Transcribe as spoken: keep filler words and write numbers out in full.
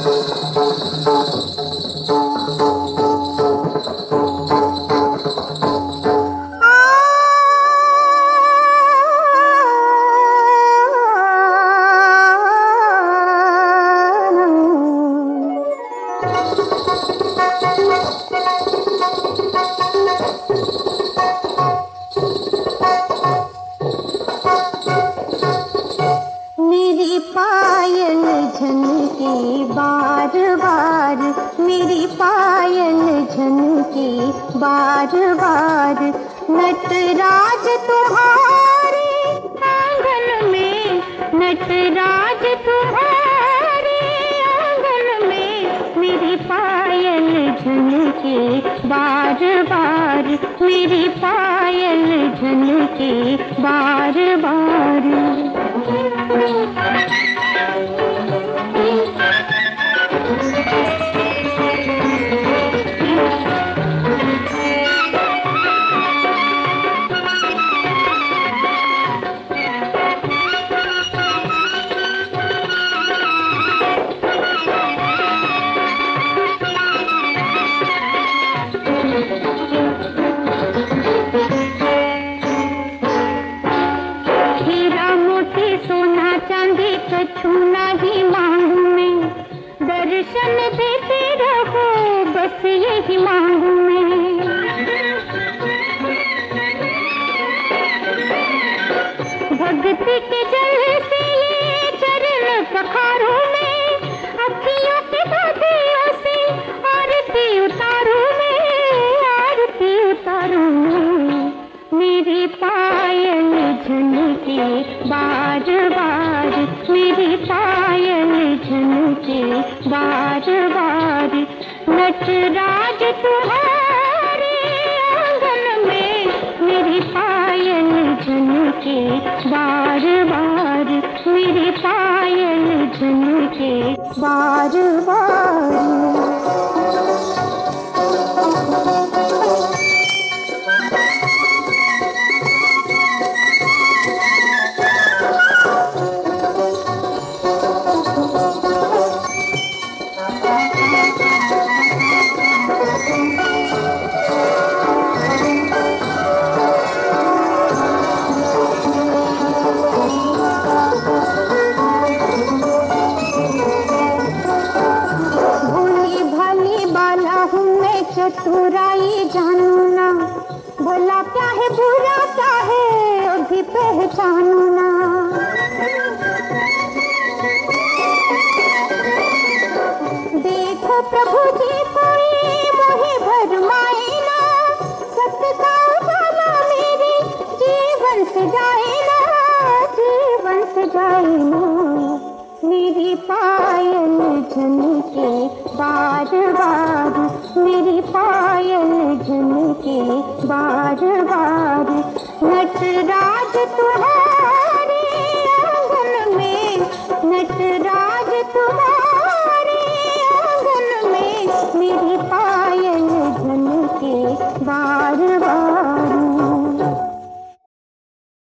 बार बार मेरी पायल झनके बार बार। नटराज तुम्हारे आंगन में, नटराज तुम्हारे आंगन में मेरी पायल झनके बार बार, मेरी पायल झनके बार बार। छूना ही मांगू मैं, दर्शन देते रहो बस यही मांगू मैं। भक्ति के जल से ये चरण पखारू मैं, अखियों के बादलों से आरती उतारू मैं, आरती उतारू मैं। मेरी पायल झनके बार बार, मेरी पायल झनके बार बार। नटराज तुम्हारे आंगन में मेरी पायल झनके बार बार, मेरी पायल झनके बार बार। चतुराई जानू ना, भला क्या है बुरा क्या है वो भी पहचानू ना। देखो प्रभु जी कोई मोहे भरमाए ना, सत्य का उजाला मेरे जीवन से जाए ना, जीवन से जाए ना। मेरी पायल झनके बार बार, मेरी पायल झनके बार बार। नटराज तुम्हारे